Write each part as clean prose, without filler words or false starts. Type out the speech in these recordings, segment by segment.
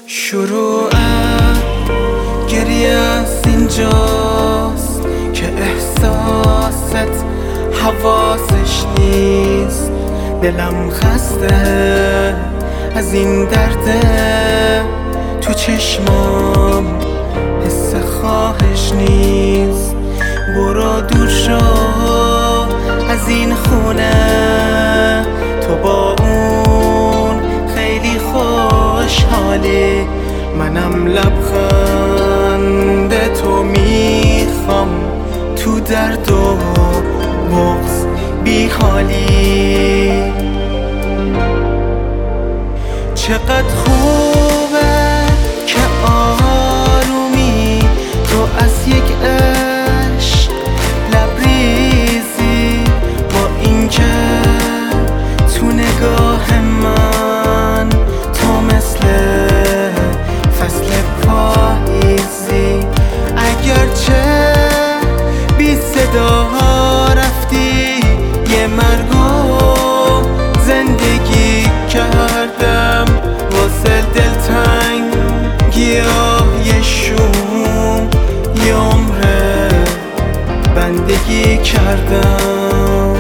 شروع گریه از اینجاست که احساست حواسش نیست. دلم خسته از این درده، تو چشمام حس خواهش نیست. برو دور شو از این خونه، تو با اون خیلی خوشحالی. منم لبخند تو میخوام، تو درد و بغض بی حالی. چقدر خوبه که آرومی تو از یک عشق لبریزی، با اینکه تو نگاه من تو مثل فصل پاییزی. اگرچه بی صدا رفتی، یه مرگو زندگی کردم واسه دلتنگی یه شوم، یه عمره بندگی کردم.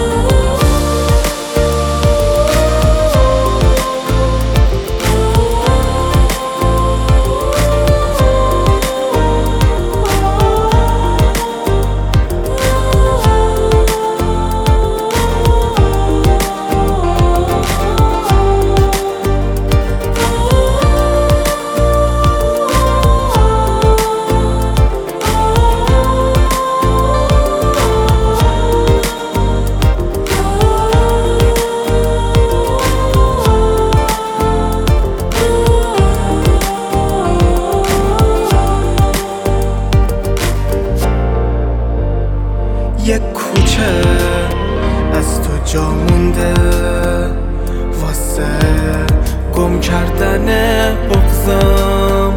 یک کوچه از تو جا مونده واسه گم کردن بغضم.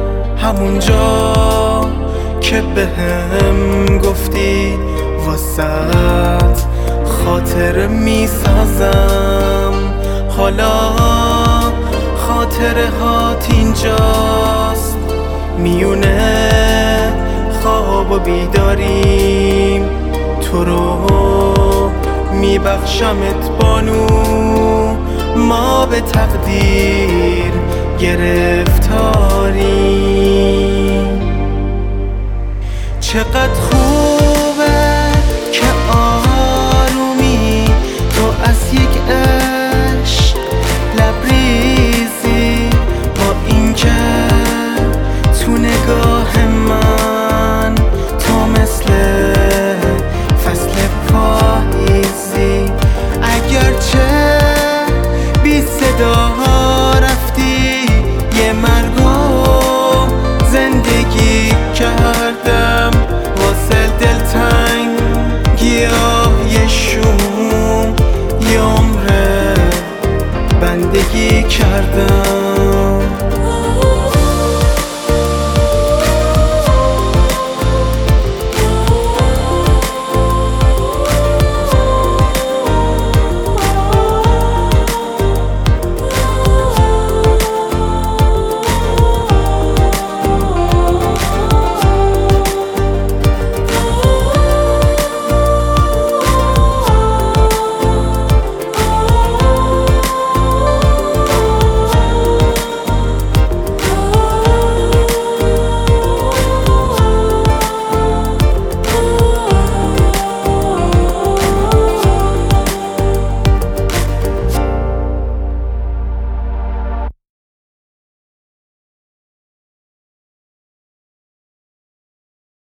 همونجا که بهم گفتی واسه خاطر میسازم. حالا خاطره هات اینجاست، میونه خواب و بیداریم. تو رو میبخشمت بانو، ما به تقدیر گرفتاریم. چقدر خوبه که آرومی تو از یک عشق لبریزی، با اینکه تو نگاه من تو مثل فصل پاییزی. اگرچه بی صدا رفتی، یه مرگو زندگی کردم واسه دلتنگی یه شوم، یه عمره بندگی کردم.